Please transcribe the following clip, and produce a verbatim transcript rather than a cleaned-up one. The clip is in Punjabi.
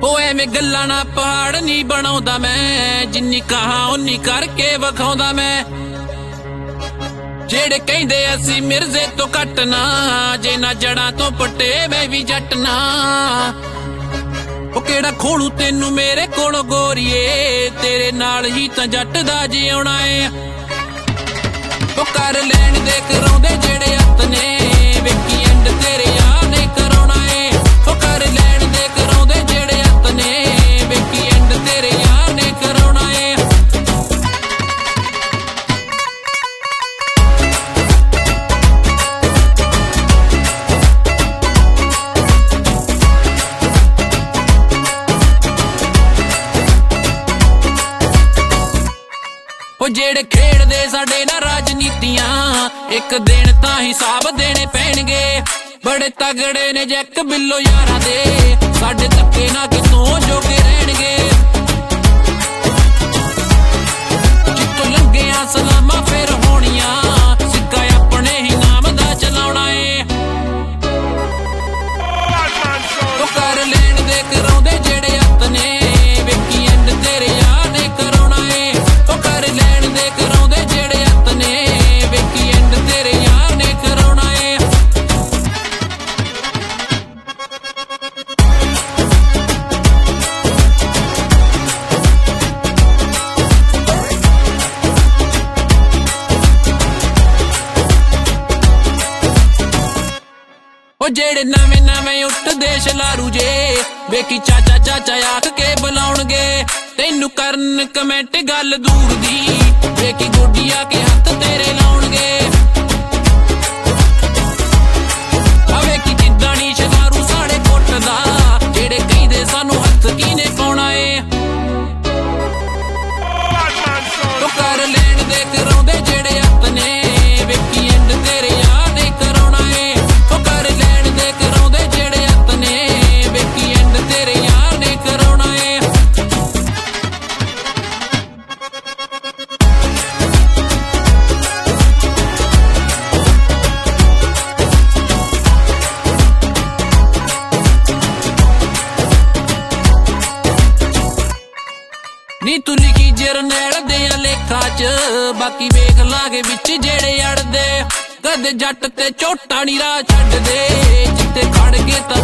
ਉਹ ਐਵੇਂ ਗੱਲਾਂ ਨਾ ਪਹਾੜ ਨਹੀਂ ਬਣਾਉਂਦਾ ਮੈਂ, ਜਿੰਨੀ ਕਹਾਂ ਉਨੀ ਕਰਕੇ ਵਿਖਾਉਂਦਾ ਮੈਂ। ਜਿਹੜੇ ਕਹਿੰਦੇ ਅਸੀਂ ਮਿਰਜ਼ੇ ਤੋਂ ਘੱਟ ਨਾ, ਜੇ ਨਾ ਜੜਾਂ ਤੋਂ ਪੱਟੇ ਮੈਂ ਵੀ ਜੱਟ ਨਾ। ਉਹ ਕਿਹੜਾ ਖੋਲੂ ਤੈਨੂੰ ਮੇਰੇ ਕੋਲੋਂ ਗੋਰੀਏ, ਤੇਰੇ ਨਾਲ ਹੀ ਤਾਂ ਜੱਟ ਦਾ ਜਿਉਣਾ ਏ। ਉਹ ਕਰ ਲੈਣ ਦੇ ਕਰਾਉਂਦੇ ਜਿਹੜੇ ਹੱਥ ਨੇ, ਵੇਖੀ ਐਂਡ ਤੇਰੇ ਯਾਰ ਨੇ ਕਰਾਉਣਾ ਏ। ਉਹ ਕਰ ਲੈਣ ਦੇ ਕਰਾਉਂਦੇ ਜਿਹੜੇ ਹੱਥ ਨੇ, ਵੇਖੀ ਐਂਡ ਤੇਰੇ ਯਾਰ ਨੇ ਕਰਾਉਣਾ ਏ। ਉਹ ਜਿਹੜੇ ਖੇਡਦੇ ਸਾਡੇ ਨਾਲ ਰਾਜਨੀਤੀਆਂ, ਇੱਕ ਦਿਨ ਤਾਂ ਹਿਸਾਬ ਦੇਣੇ ਪੈਣਗੇ। ਬੜੇ ਤਗੜੇ ਨੇ ਜੈਕ ਬਿੱਲੋ ਯਾਰਾਂ ਦੇ, ਸਾਡੇ ਧੱਕੇ ਨਾ ਕਿਤੋਂ ਜੋਗੇ ਰਹਿਣਗੇ। ਜਿੱਥੋਂ ਲੰਘਿਆ ਸਲਾਮਾਂ ਫੇਰ ਹੋਣੀਆਂ, ਸਿੱਕਾ ਆਪਣੇ ਹੀ ਨਾਮ ਦਾ ਚਲਾਉਣਾ ਏ। ਉਹ ਕਰ ਲੈਣ ਦੇ ਕਰਾਉਂਦੇ ਜਿਹੜੇ ਹੱਥ ਨੇ, ਵੇਖੀ ਐਂਡ ਤੇਰੇ ਯਾਰ ਨੇ ਕਰਾਉਣਾ ਏ। ਉਹ ਕਰ ਲੈਣ ਦੇ ਕਰਾਉਂਦੇ ਜਿਹੜੇ ਹੱਥ ਨੇ, ਵੇਖੀ ਐਂਡ ਤੇਰੇ ਯਾਰ ਨੇ ਕਰਾਉਣਾ ਏ। ਉਹ ਜਿਹੜੇ ਨਵੇਂ ਨਵੇਂ ਉੱਠਦੇ ਸ਼ਲਾਰੂ ਜੇ, ਵੇਖੀ ਚਾਚਾ ਚਾਚਾ ਆਖ ਕੇ ਬੁਲਾਉਣਗੇ। ਤੈਨੂੰ ਕਰਨ ਕਮੈਂਟ ਗੱਲ ਦੂਰ ਦੀ, ਵੇਖੀ ਗੋਡੀਆ ਕੇ ਹੱਥ ਤੇਰੇ ਲਾਉਣਗੇ। ਆ ਵੇਖੀ ਕਿੱਦਾਂ ਨੀ ਸ਼ਲਾਰੂ ਸਾੜੇ ਕੁੱਟਦਾ, ਜਿਹੜੇ ਕਹਿੰਦੇ ਸਾਨੂੰ ਹੱਥ ਕਿਨੇ ਪਾਉਣਾ ਏ। ਉਹ ਕਰ ਲੈਣ ਦੇ ਕਰਾਉਂਦੇ ਜਿਹੜੇ ਹੱਥ ਨੇ, ਵੇਖੀ ਐਂਡ ਤੇਰੇ ਯਾਰ ਨੇ ਕਰਾਉਣਾ ਏ। ਉਹ ਕਰ ਲੈਣ ਦੇ ਕਰਾਉਂਦੇ ਜਿਹੜੇ ਹੱਥ ਨੇ, ਵੇਖੀ ਐਂਡ ਤੇਰੇ ਯਾਰ ਨੇ ਕਰਾਉਣਾ ਏ। ਨੀ ਤੂੰ ਲਿਖੀ ਜਰਨੈਲ ਦੇ ਲੇਖਾਂ ਚ, ਬਾਕੀ ਵੇਖ ਲਾਂਗੇ ਵਿੱਚ ਜਿਹੜੇ ਅੜਦੇ। ਕਦੇ ਜੱਟ ਤੇ ਝੋਟਾ ਨੀ ਰਾਹ ਛੱਡਦੇ, ਜਿੱਥੇ ਖੜ ਕੇ